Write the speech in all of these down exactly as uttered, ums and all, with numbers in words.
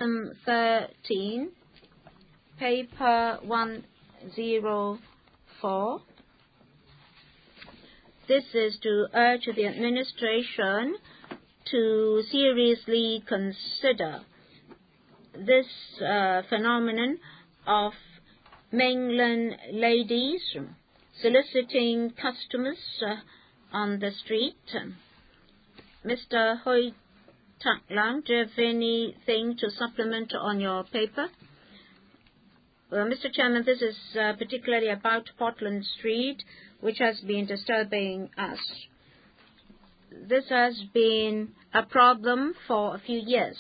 item thirteen, paper one oh four. This is to urge the administration to seriously consider this uh, phenomenon of mainland ladies soliciting customers uh, on the street. Mister Hui Tak Lang, do you have anything to supplement on your paper? Well, Mister Chairman, this is uh, particularly about Portland Street, which has been disturbing us. This has been a problem for a few years.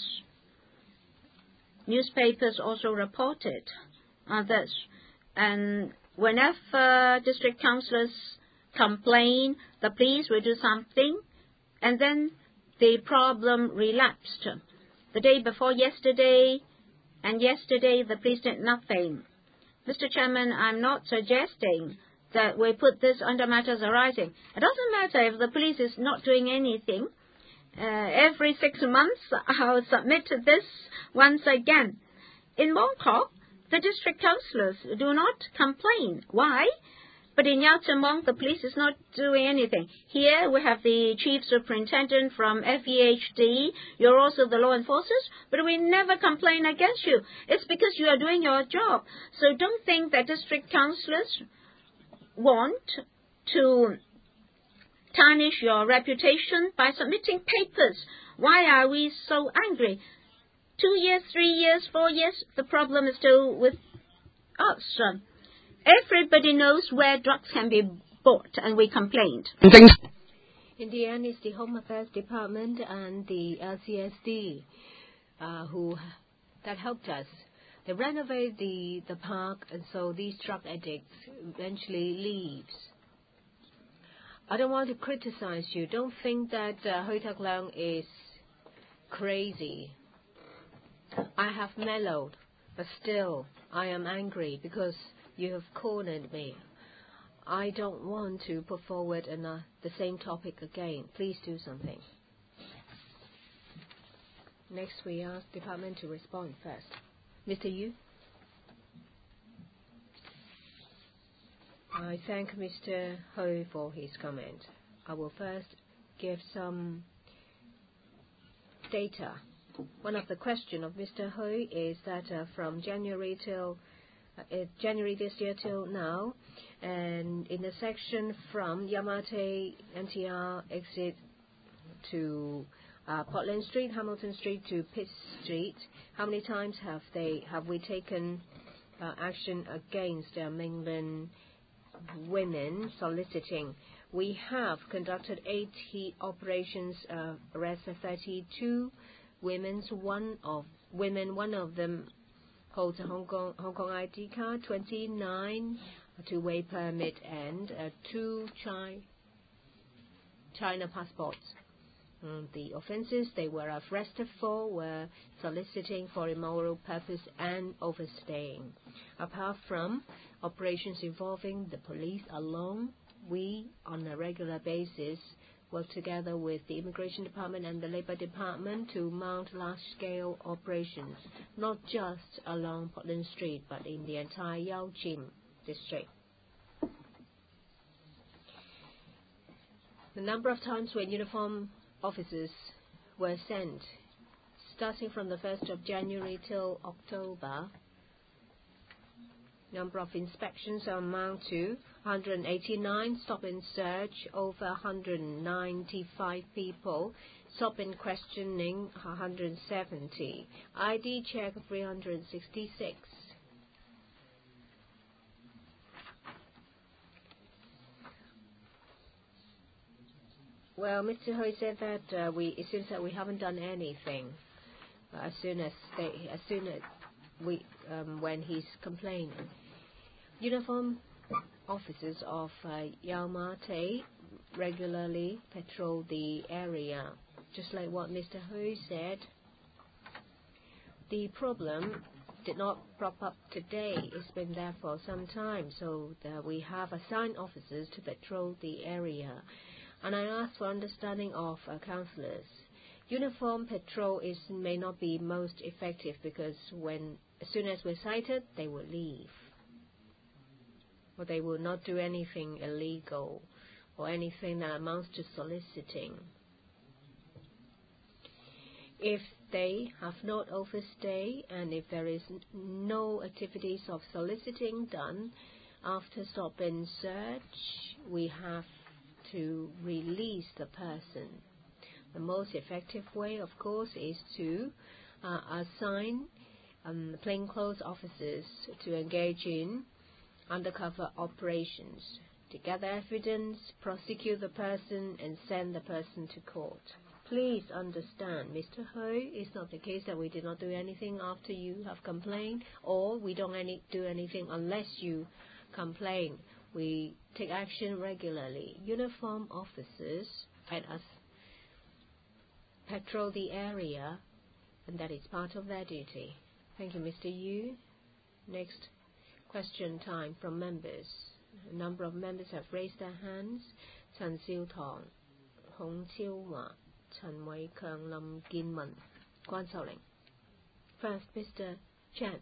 Newspapers also reported on this. And whenever district councillors complain, the police will do something, and then the problem relapsed. The day before yesterday, and yesterday the police did nothing. Mister Chairman, I'm not suggesting that we put this under matters arising. It doesn't matter if the police is not doing anything. Uh, every six months, I'll submit this once again. In Mong Kok, the district councillors do not complain. Why? But in Yau Tse Mong, the police is not doing anything. Here we have the chief superintendent from F E H D. You're also the law enforcers, but we never complain against you. It's because you are doing your job. So don't think that district councillors want to tarnish your reputation by submitting papers. Why are we so angry? Two years, three years, four years, the problem is still with us. Everybody knows where drugs can be bought, and we complained. In the end, it's the Home Affairs Department and the L C S D uh, who that helped us. They renovate the, the park, and so these drug addicts eventually leaves. I don't want to criticize you. Don't think that uh, Hui Tak Lang is crazy. I have mellowed, but still I am angry because you have cornered me. I don't want to put forward enough, the same topic again. Please do something. Next, we ask Department to respond first. Mister Yu. I thank Mister Hui for his comment. I will first give some data. One of the questions of Mister Hui is that uh, from January till uh, January this year till now, and in the section from Yau Ma Tei N T R exit to uh, Portland Street, Hamilton Street to Pitt Street, how many times have they have we taken uh, action against uh, mainland women soliciting? We have conducted eighty operations, uh, arrested thirty-two women's one of women. One of them holds a Hong Kong Hong Kong I D card, twenty-nine a two-way permit, and uh, two China China passports. Um, the offences they were arrested for were soliciting for immoral purpose and overstaying. Apart from operations involving the police alone, we, on a regular basis, work together with the Immigration Department and the Labour Department to mount large-scale operations, not just along Portland Street, but in the entire Yau Jing district. The number of times when uniform officers were sent, starting from the first of January till October, number of inspections amount to one hundred eighty-nine, stop and search over one hundred ninety-five people, stop and questioning one hundred seventy, I D check three hundred sixty-six. Well, Mister Hui said that uh, we it seems that we haven't done anything. Uh, as soon as they, as soon as we, um, when he's complaining, uniform officers of uh, Yau Ma Tei regularly patrol the area, just like what Mister Hui said. The problem did not prop up today. It's been there for some time, so that we have assigned officers to patrol the area. And I ask for understanding of uh, councillors. uniform patrol is may not be most effective because when as soon as we're cited, they will leave. Or they will not do anything illegal or anything that amounts to soliciting. If they have not overstayed and if there is no activities of soliciting done after stop and search, we have to release the person. The most effective way, of course, is to uh, assign um, plainclothes officers to engage in undercover operations, to gather evidence, prosecute the person, and send the person to court. Please understand, Mister Hui, it's not the case that we did not do anything after you have complained, or we don't any, do anything unless you complain. We take action regularly. Uniform officers let us patrol the area, and that is part of their duty. Thank you, Mister Yu. Next question time from members. A number of members have raised their hands. Chen Xiaotong, Hong Qiuhua, Chen Wei-Kang, Lam Ginman, Guan Shaoling. First, Mister Chen.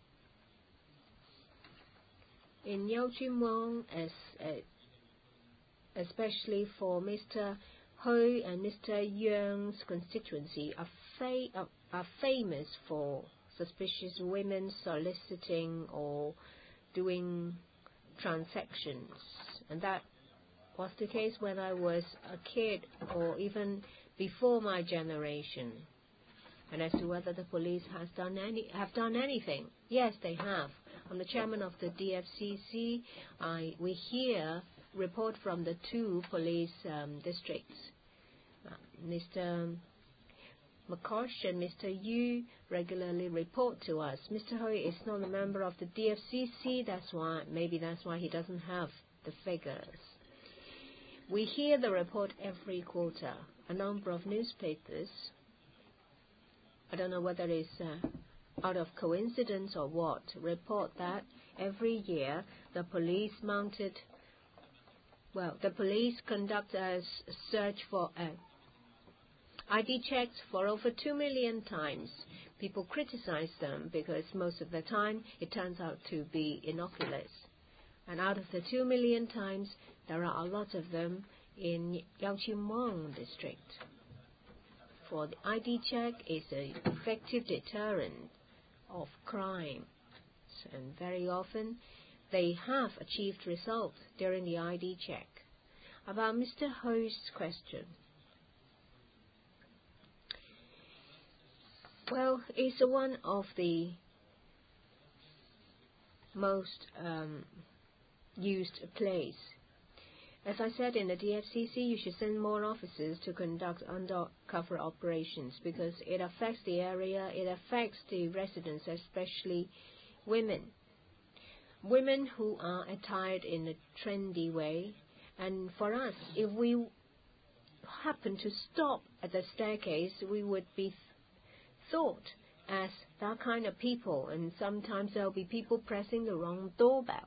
In Yaojian, as uh, especially for Mister Hui and Mister Yang's constituency, are, fa are, are famous for suspicious women soliciting or doing transactions, and that was the case when I was a kid or even before my generation. And as to whether the police has done any have done anything, yes, they have. On the chairman of the D F C C, I we hear report from the two police um, districts, uh, Mister McCosh and Mister Yu regularly report to us. Mister Hui is not a member of the D F C C, that's why, maybe that's why he doesn't have the figures. We hear the report every quarter. A number of newspapers, I don't know whether it's uh, out of coincidence or what, report that every year the police mounted, well, the police conduct a search for uh, I D checks for over two million times. People criticize them because most of the time it turns out to be innocuous. And out of the two million times, there are a lot of them in Yaojian district. For the I D check is an effective deterrent of crime. And very often, they have achieved results during the I D check. About Mister Hui's question. Well, it's one of the most um, used place. As I said, in the D F C C, you should send more officers to conduct undercover operations because it affects the area, it affects the residents, especially women. Women who are attired in a trendy way. And for us, if we happen to stop at the staircase, we would be thought as that kind of people, and sometimes there will be people pressing the wrong doorbell.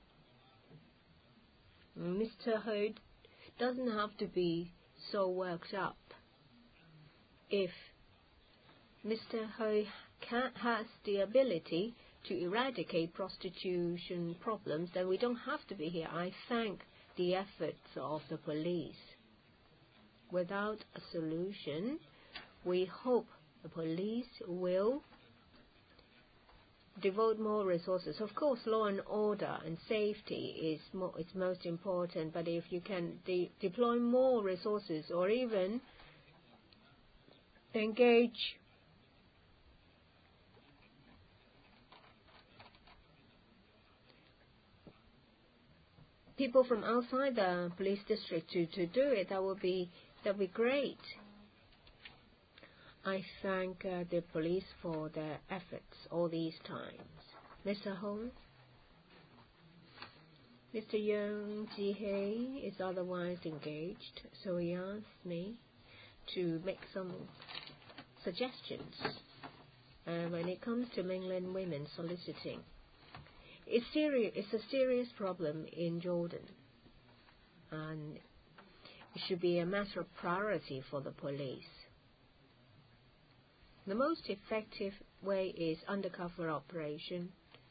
Mister Hui doesn't have to be so worked up. If Mister Hui has the ability to eradicate prostitution problems, then we don't have to be here. I thank the efforts of the police. Without a solution, we hope the police will devote more resources. Of course, law and order and safety is more, it's most important, but if you can de deploy more resources or even engage people from outside the police district to, to do it, that would be that would be great. I thank uh, the police for their efforts all these times. Mister Hong? Mister Yang Jihei is otherwise engaged, so he asked me to make some suggestions uh, when it comes to mainland women soliciting. It's, serious, it's a serious problem in Jordan, and it should be a matter of priority for the police. The most effective way is undercover operation,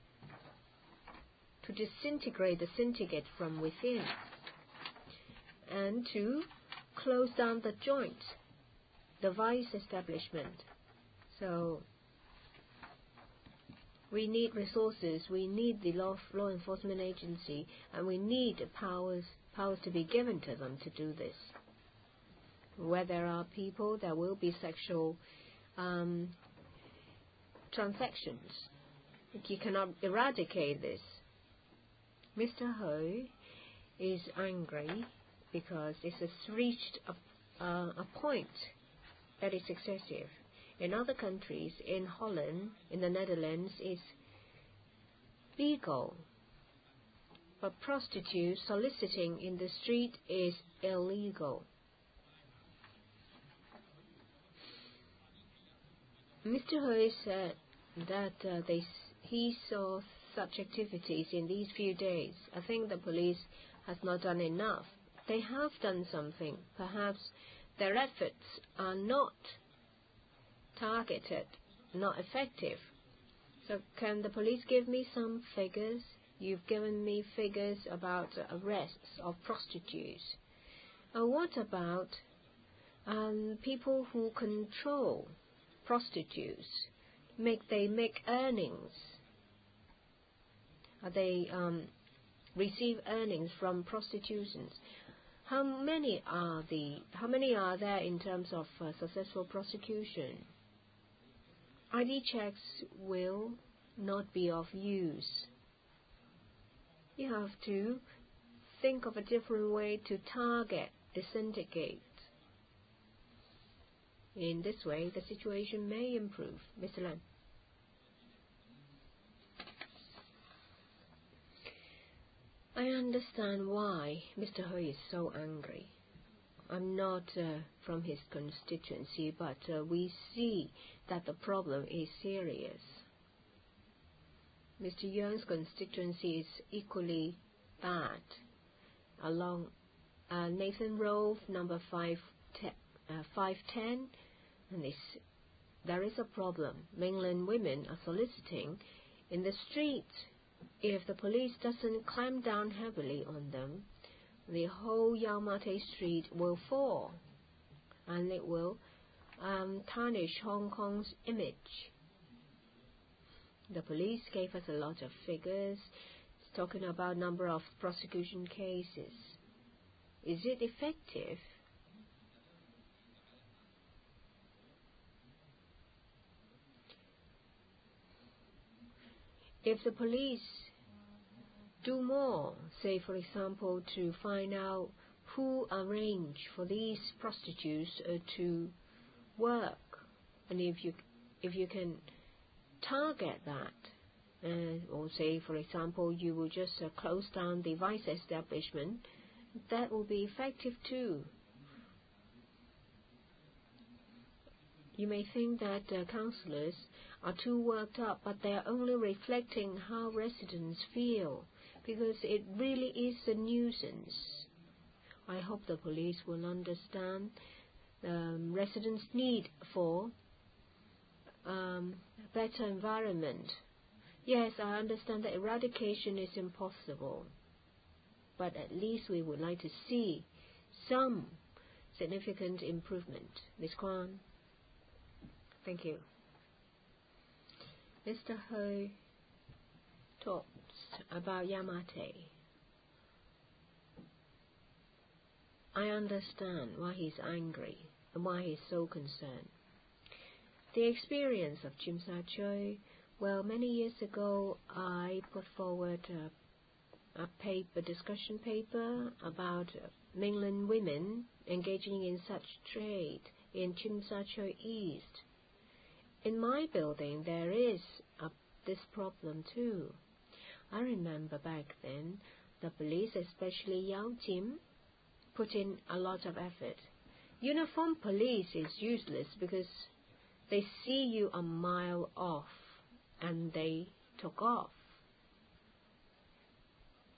to disintegrate the syndicate from within, and to close down the joint, the vice establishment. So we need resources, we need the law, law enforcement agency, and we need powers, powers to be given to them to do this. Where there are people, there will be sexual um, transactions. You cannot eradicate this. Mister Hui is angry because it has reached a, uh, a point that is excessive. In other countries, in Holland, in the Netherlands, it's legal. But prostitutes soliciting in the street is illegal. Mister Hui said that uh, they, he saw such activities in these few days. I think the police has not done enough. They have done something. Perhaps their efforts are not targeted, not effective. So can the police give me some figures? You've given me figures about arrests of prostitutes. Uh, what about um, people who control prostitutes? Make they make earnings? Are they um, receive earnings from prostitutions? How many are the? How many are there in terms of uh, successful prosecution? I D checks will not be of use. You have to think of a different way to target the syndicate. In this way, the situation may improve. Mister Lam. I understand why Mister Hui is so angry. I'm not uh, from his constituency, but uh, we see that the problem is serious. Mister Young's constituency is equally bad. Along uh, Nathan Road, number five, te uh, five ten, and this, there is a problem. Mainland women are soliciting in the street. If the police doesn't clamp down heavily on them, the whole Yau Ma Tei Street will fall, and it will um, tarnish Hong Kong's image. The police gave us a lot of figures, talking about number of prosecution cases. Is it effective? If the police do more, say for example, to find out who arranged for these prostitutes uh, to work, and if you if you can target that, uh, or say for example you will just uh, close down the vice establishment, that will be effective too. You may think that uh, councillors are too worked up, but they are only reflecting how residents feel, because it really is a nuisance. I hope the police will understand um, residents' need for um, a better environment. Yes, I understand that eradication is impossible, but at least we would like to see some significant improvement. Miz Kwan. Thank you. Mister Hui talks about Yau Ma Tei. I understand why he's angry and why he's so concerned. The experience of Tsim Sha Tsui, well, many years ago I put forward a, a paper, discussion paper about mainland women engaging in such trade in Tsim Sha Tsui East. In my building, there is a, this problem too. I remember back then, the police, especially Yau Tim, put in a lot of effort. Uniformed police is useless because they see you a mile off and they took off.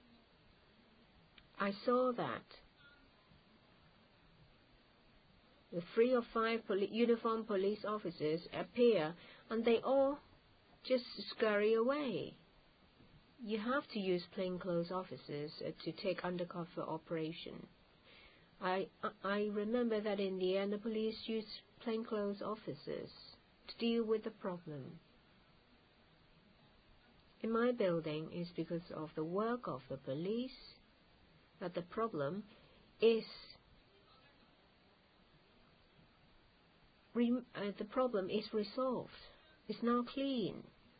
I saw that. the three or five poli- uniformed police officers appear, and they all just scurry away. You have to use plainclothes officers uh, to take undercover operation. I I remember that in the end, the police used plainclothes officers to deal with the problem. In my building, it's because of the work of the police that the problem is re- uh, the problem is resolved. It's now clean.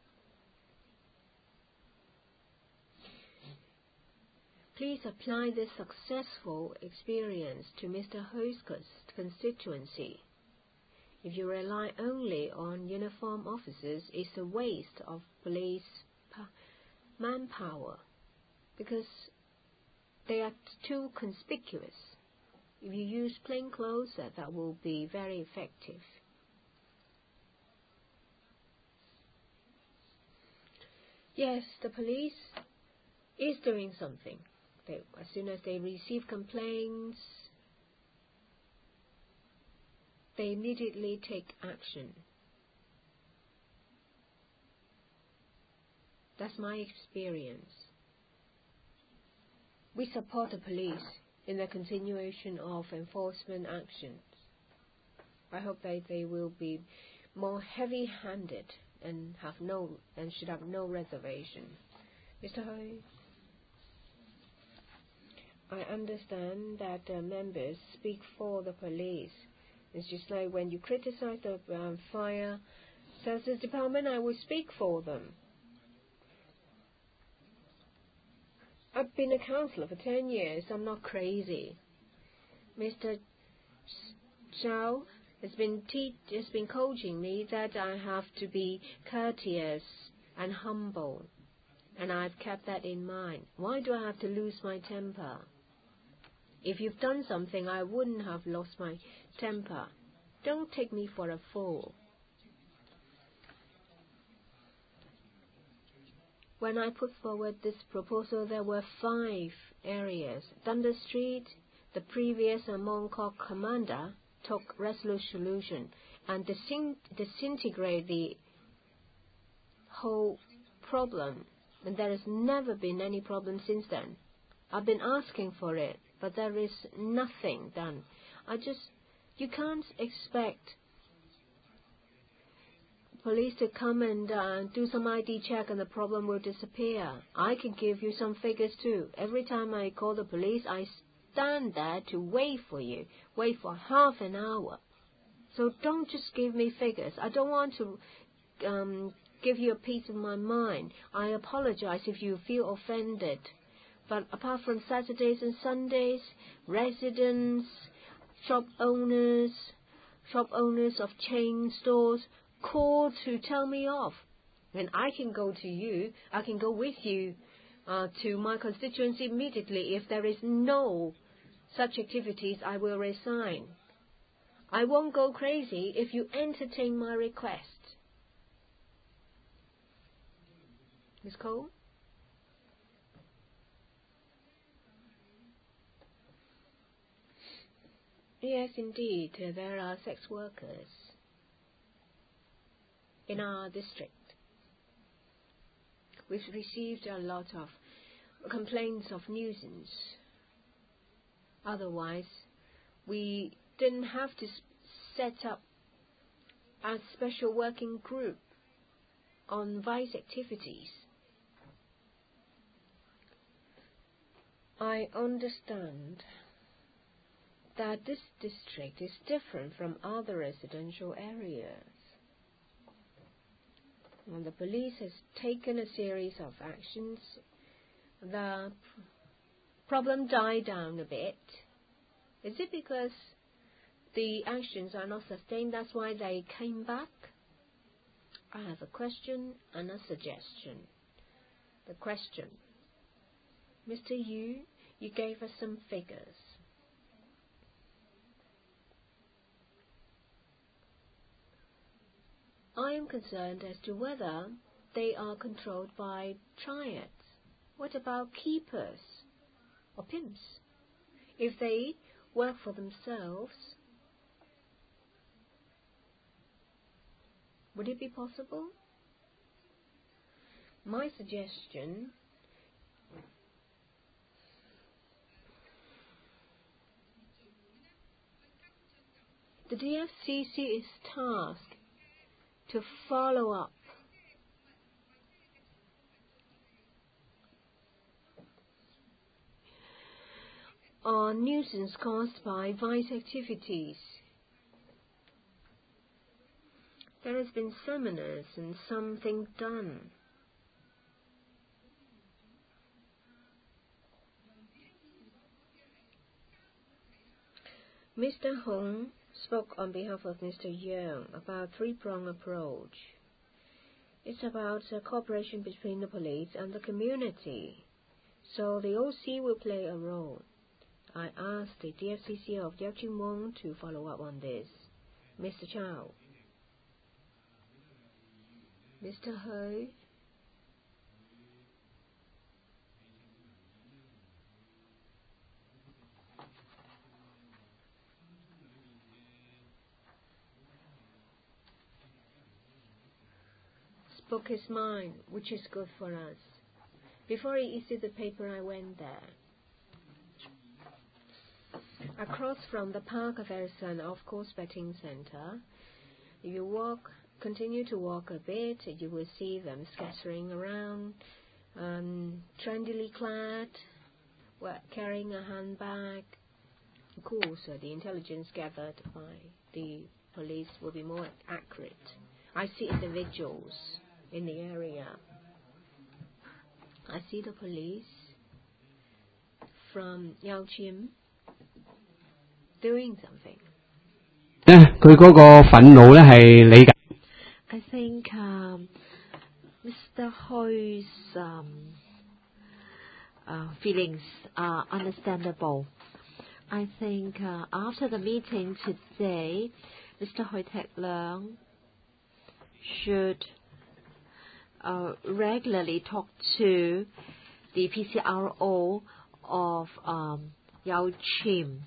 Please apply this successful experience to Mister Ho's constituency. If you rely only on uniform officers, it's a waste of police manpower because they are too conspicuous. If you use plain clothes, that, that will be very effective. Yes, the police is doing something. They, as soon as they receive complaints, they immediately take action. That's my experience. We support the police in the continuation of enforcement actions. I hope that they will be more heavy-handed and have no and should have no reservation. Mister Hui, I understand that uh, members speak for the police. It's just like when you criticize the um, fire services department, I will speak for them. I've been a councillor for ten years. I'm not crazy. Mister Zhao has been te- has been coaching me that I have to be courteous and humble, and I've kept that in mind. Why do I have to lose my temper? If you've done something, I wouldn't have lost my temper. Don't take me for a fool. When I put forward this proposal, there were five areas. Dundas Street, the previous Mong Kok commander took resolute solution and disin- disintegrate the whole problem. And there has never been any problem since then. I've been asking for it, but there is nothing done. I just, you can't expect police to come and uh, do some I D check and the problem will disappear. I can give you some figures too. Every time I call the police, I stand there to wait for you, wait for half an hour. So don't just give me figures. I don't want to um, give you a piece of my mind. I apologize if you feel offended. But apart from Saturdays and Sundays, residents, shop owners, shop owners of chain stores call to tell me off. And I can go to you, I can go with you uh, to my constituency immediately. If there is no such activities, I will resign. I won't go crazy if you entertain my request. Miz Cole? Yes, indeed, there are sex workers in our district. We've received a lot of complaints of nuisance. Otherwise, we didn't have to set up a special working group on vice activities. I understand that this district is different from other residential areas. When the police has taken a series of actions, the problem died down a bit. Is it because the actions are not sustained, that's why they came back? I have a question and a suggestion. The question. Mister Yu, you gave us some figures. I am concerned as to whether they are controlled by triads. What about keepers or pimps? If they work for themselves, Would it be possible? My suggestion the D F C C is tasked to follow up on nuisance caused by vice activities. There has been seminars and something done. Mister Hong spoke on behalf of Mister Yeung about three-pronged approach. It's about uh, cooperation between the police and the community. So the O C will play a role. I asked the D F C C of Yau Ching Wong to follow up on this. Mister Chow. Mister Hui. Spoke his mind, which is good for us. Before he issued the paper, I went there. Across from the park, there is an off-course betting center. If you walk, continue to walk a bit, you will see them scattering around, um, trendily clad, carrying a handbag. Of course, uh, the intelligence gathered by the police will be more accurate. I see individuals in the area. I see the police from Yau Chim doing something. 咧，佢嗰個憤怒咧係理解。 I think um, Mister Hui's um, uh, feelings are understandable. I think uh, after the meeting today, Mister Hui Tek Leung should uh, regularly talk to the P C R O of um, Yau Chim.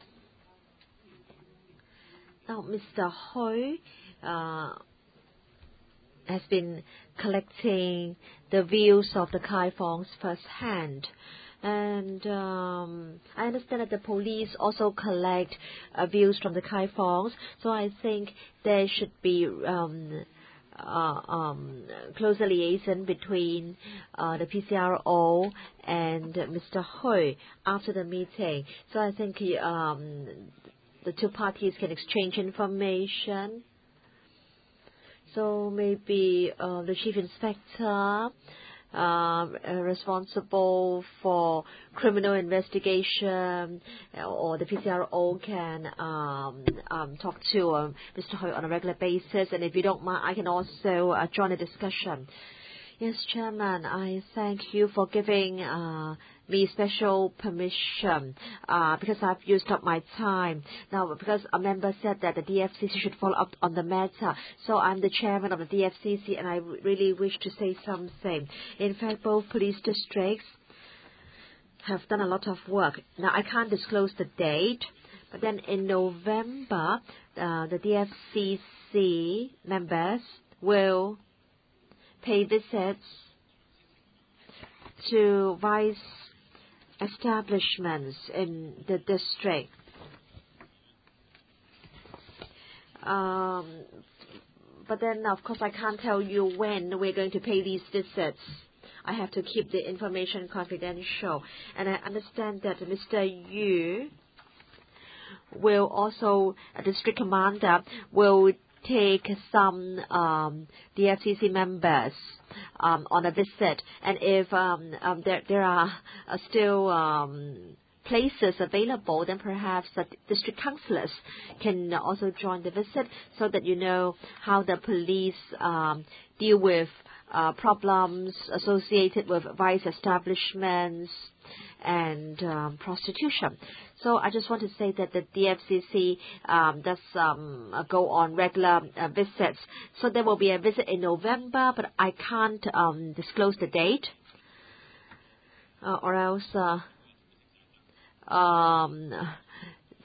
Now, Mister Hui uh, has been collecting the views of the Kai Fongs firsthand. And um, I understand that the police also collect uh, views from the Kai Fongs. So I think there should be um, uh, um, closer liaison between uh, the P C R O and Mister Hui after the meeting. So I think he, um, the two parties can exchange information. So maybe uh, the chief inspector uh, responsible for criminal investigation or the P C R O can um, um, talk to um, Mister Hui on a regular basis. And if you don't mind, I can also uh, join the discussion. Yes, Chairman, I thank you for giving uh, me special permission uh, because I've used up my time. Now, because a member said that the D F C C should follow up on the matter, so I'm the chairman of the D F C C and I really wish to say something. In fact, both police districts have done a lot of work. Now, I can't disclose the date, but then in November, uh, the D F C C members will pay visits to vice establishments in the district. Um, but then, of course, I can't tell you when we're going to pay these visits. I have to keep the information confidential. And I understand that Mister Yu will also, a district commander, will take some um, D F C C members um, on a visit, and if um, um, there there are uh, still um, places available, then perhaps the district councillors can also join the visit, so that you know how the police um, deal with uh, problems associated with vice establishments and um, prostitution. So I just want to say that the D F C C um, does um, go on regular uh, visits. So there will be a visit in November, but I can't um, disclose the date, uh, or else uh, um,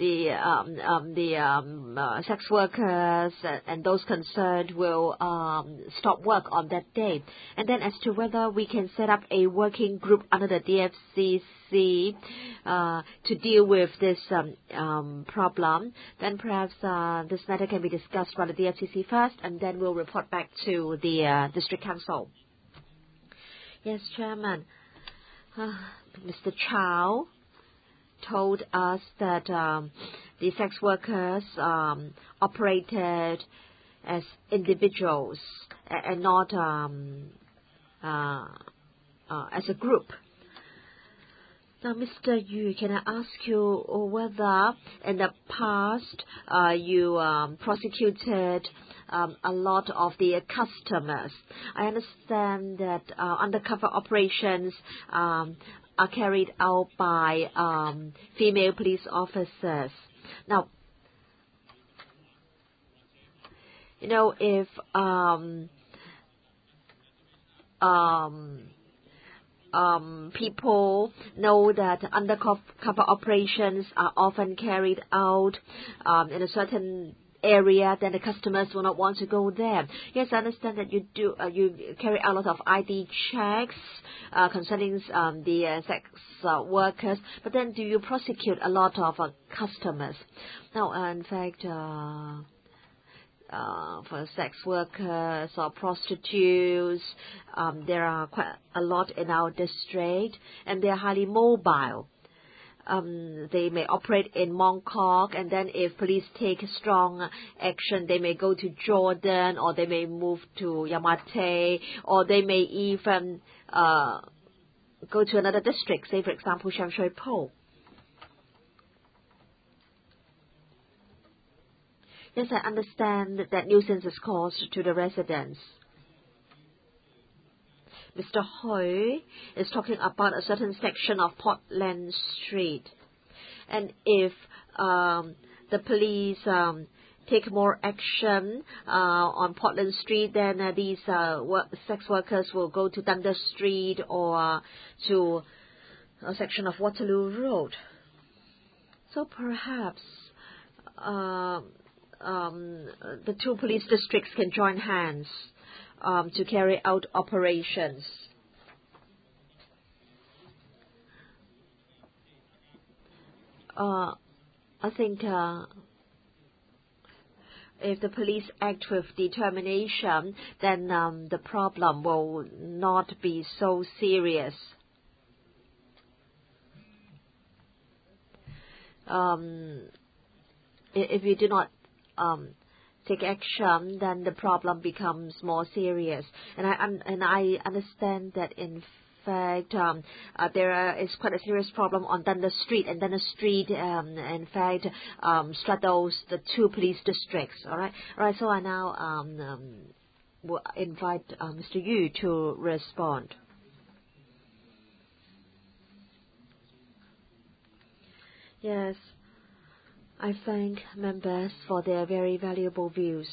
the um, um, the um, uh, sex workers and, and those concerned will um, stop work on that day. And then as to whether we can set up a working group under the D F C C uh, to deal with this um, um, problem, then perhaps uh, this matter can be discussed by the D F C C first, and then we'll report back to the uh, District Council. Yes, Chairman. Uh, Mister Chow told us that um, the sex workers um, operated as individuals and not um, uh, uh, as a group. Now, Mister Yu, can I ask you whether in the past uh, you um, prosecuted um, a lot of the customers? I understand that uh, undercover operations um, are carried out by um, female police officers. Now, you know, if um, um, um, people know that undercover operations are often carried out um, in a certain area, then the customers will not want to go there. Yes, I understand that you do. Uh, you carry out a lot of I D checks uh, concerning um, the uh, sex uh, workers, but then do you prosecute a lot of uh, customers? Now, uh, in fact, uh, uh, for sex workers or prostitutes, um, there are quite a lot in our district, and they are highly mobile. Um, they may operate in Mongkok, and then if police take strong action, they may go to Jordan, or they may move to Yamate, or they may even uh, go to another district, say, for example, Sham Shui Po. Yes, I understand that nuisance is caused to the residents. Mister Hui is talking about a certain section of Portland Street. And if um, the police um, take more action uh, on Portland Street, then uh, these uh, work, sex workers will go to Dundas Street or uh, to a section of Waterloo Road. So perhaps uh, um, the two police districts can join hands Um, to carry out operations. Uh, I think uh, if the police act with determination, then um, the problem will not be so serious. Um, if you do not um, take action, then the problem becomes more serious. And I and I understand that in fact um, uh, there is quite a serious problem on Dundas Street, and Dundas Street um, in fact um, straddles the two police districts. All right, all right. So I now um, um, will invite uh, Mister Yu to respond. Yes. I thank members for their very valuable views.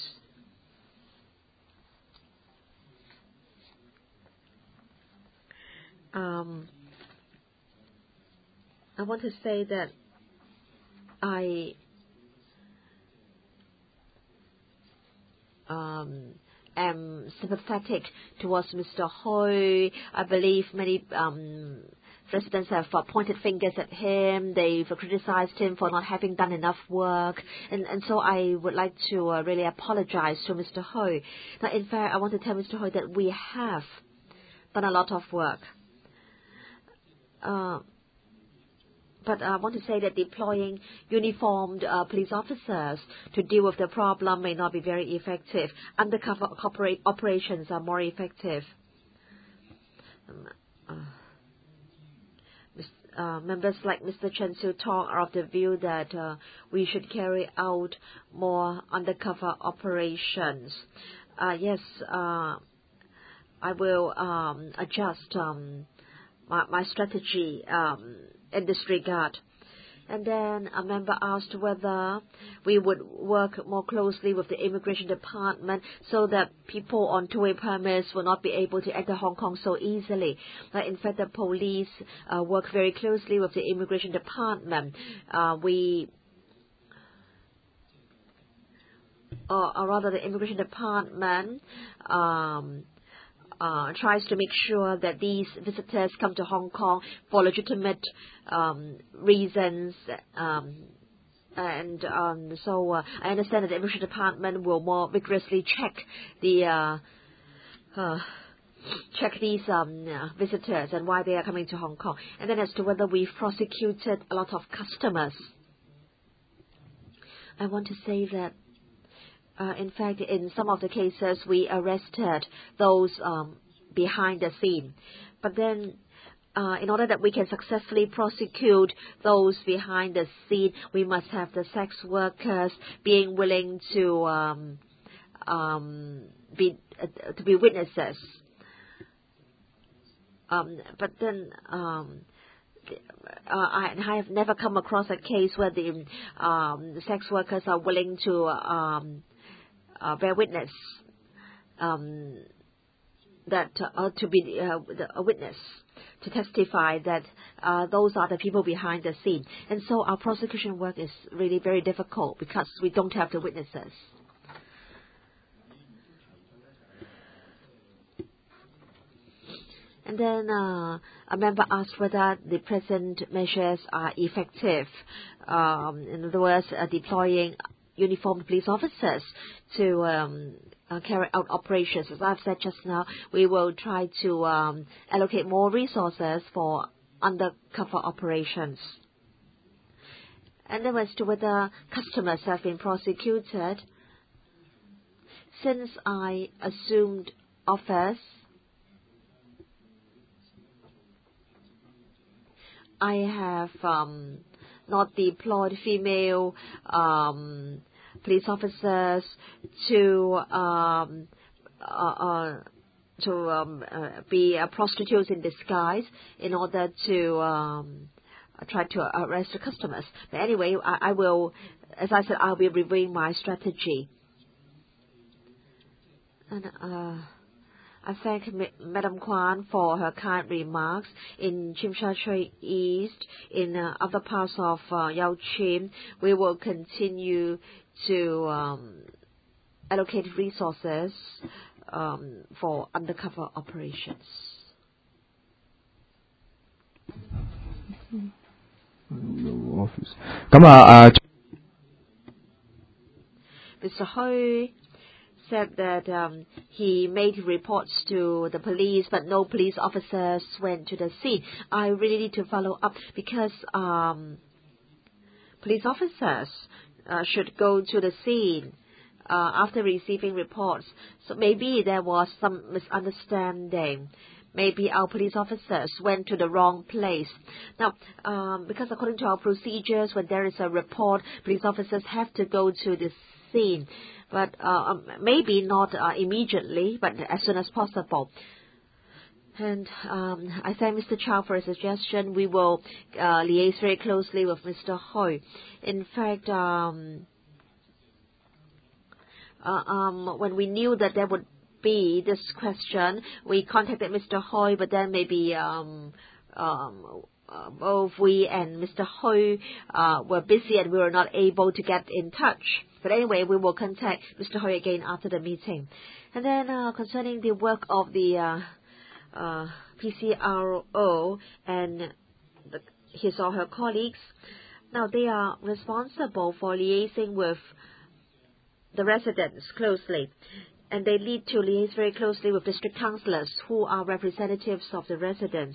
Um, I want to say that I um, am sympathetic towards Mister Hui. I believe many um, residents have uh, pointed fingers at him. They've criticized him for not having done enough work. And, and so I would like to uh, really apologize to Mister Hui. Now, in fact, I want to tell Mister Hui that we have done a lot of work. Uh, but I want to say that deploying uniformed uh, police officers to deal with the problem may not be very effective. Undercover corporate operations are more effective. Um, uh, Uh, members like Mister Chen Siu-tong are of the view that uh, we should carry out more undercover operations. Uh, yes, uh, I will um, adjust um, my, my strategy um, in this regard. And then a member asked whether we would work more closely with the Immigration Department so that people on two-way permits will not be able to enter Hong Kong so easily. Uh, in fact, the police uh, work very closely with the Immigration Department. Uh, we or, or rather the Immigration Department um, uh, tries to make sure that these visitors come to Hong Kong for legitimate um, reasons. Um, and um, so uh, I understand that the Immigration Department will more vigorously check the uh, uh, check these um, uh, visitors and why they are coming to Hong Kong. And then as to whether we've prosecuted a lot of customers, I want to say that, uh, in fact, in some of the cases, we arrested those um, behind the scene. But then, uh, in order that we can successfully prosecute those behind the scene, we must have the sex workers being willing to um, um, be uh, to be witnesses. Um, but then. Um, Uh, I, I have never come across a case where the, um, the sex workers are willing to um, uh, bear witness, um, that uh, to be uh, a witness to testify that uh, those are the people behind the scene. And so our prosecution work is really very difficult because we don't have the witnesses. And then uh, a member asked whether the present measures are effective. Um, in other words, uh, deploying uniformed police officers to um, uh, carry out operations. As I've said just now, we will try to um, allocate more resources for undercover operations. And then as to whether customers have been prosecuted, since I assumed office, I have um, not deployed female um, police officers to um, uh, uh, to um, uh, be uh, prostitutes in disguise in order to um, try to arrest the customers. But anyway, I, I will, as I said, I'll be reviewing my strategy. And uh, I thank Madam Kwan for her kind remarks. In Tsim Sha Tsui East, in uh, other parts of uh, Yau Chim, we will continue to um, allocate resources um, for undercover operations. Mister Hui said that um, he made reports to the police, but no police officers went to the scene. I really need to follow up because um, police officers uh, should go to the scene uh, after receiving reports. So maybe there was some misunderstanding. Maybe our police officers went to the wrong place. Now, um, because according to our procedures, when there is a report, police officers have to go to the scene. But uh, maybe not uh, immediately, but as soon as possible. And um, I thank Mister Chow for his suggestion. We will uh, liaise very closely with Mister Hui. In fact, um, uh, um, when we knew that there would be this question, we contacted Mister Hui, but then maybe um, um, uh, both we and Mister Hui uh, were busy and we were not able to get in touch. But anyway, we will contact Mister Hui again after the meeting. And then uh, concerning the work of the uh, uh, P C R O and the, his or her colleagues, now they are responsible for liaising with the residents closely. And they need to liaise very closely with district councillors who are representatives of the residents.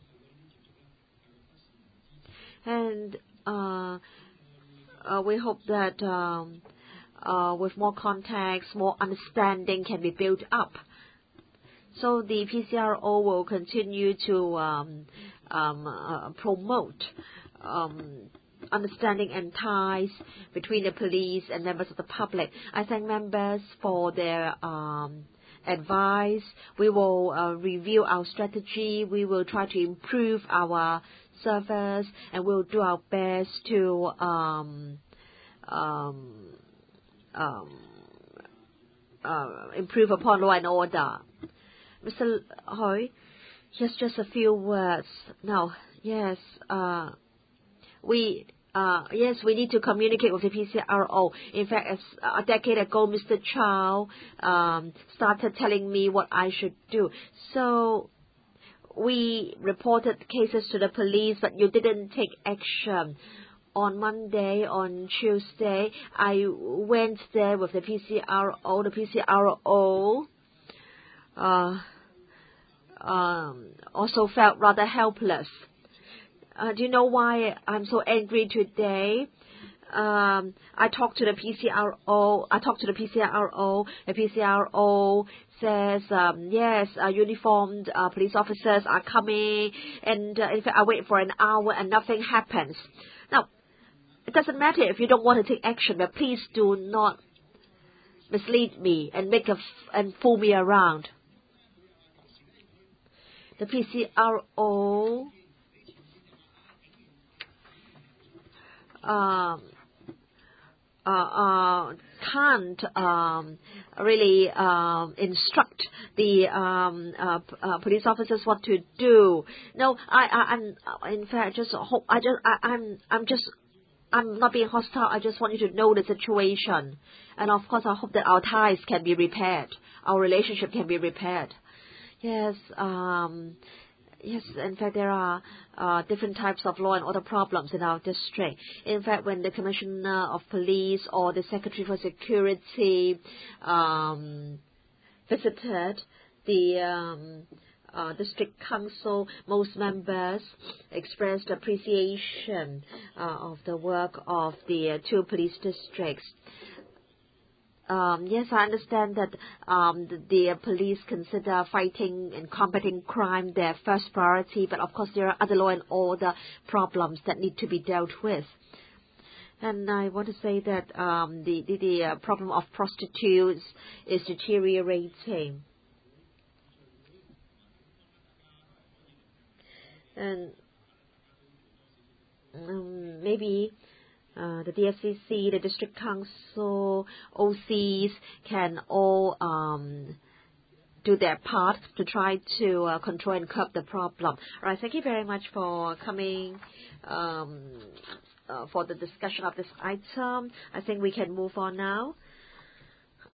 And uh, uh, we hope that um, uh, with more contacts, more understanding can be built up. So the P C R O will continue to um, um, uh, promote um, understanding and ties between the police and members of the public. I thank members for their um, advice. We will uh, review our strategy. We will try to improve our service, and we'll do our best to um, um, um, uh, improve upon law and order. Mister Hui, just just a few words. Now, yes, uh, we Uh, yes, we need to communicate with the P C R O. In fact, as a decade ago, Mister Chow um, started telling me what I should do. So we reported cases to the police, but you didn't take action. On Monday, on Tuesday, I went there with the P C R O. The P C R O uh, um, also felt rather helpless. Uh, do you know why I'm so angry today? Um, I talked to the P C R O. I talked to the P C R O. The P C R O says, um, yes, uh, uniformed uh, police officers are coming. And uh, in fact, I wait for an hour and nothing happens. Now, it doesn't matter if you don't want to take action, but please do not mislead me and make a f- and fool me around. The P C R O um, uh, uh, can't um, really um, instruct the um, uh, uh, police officers what to do. No, I, I, I'm in fact just hope. I just, I, I'm, I'm just. I'm not being hostile. I just want you to know the situation. And of course, I hope that our ties can be repaired. Our relationship can be repaired. Yes, um, yes, in fact, there are uh, different types of law and order problems in our district. In fact, when the Commissioner of Police or the Secretary for Security um, visited the um, Uh, district council, most members expressed appreciation uh, of the work of the uh, two police districts. Um, yes, I understand that um, the, the police consider fighting and combating crime their first priority, but of course there are other law and order problems that need to be dealt with. And I want to say that um, the, the, the uh, problem of prostitutes is deteriorating. And um, maybe uh, the D F C C, the District Council, O Cs can all um, do their part to try to uh, control and curb the problem. All right, thank you very much for coming um, uh, for the discussion of this item. I think we can move on now.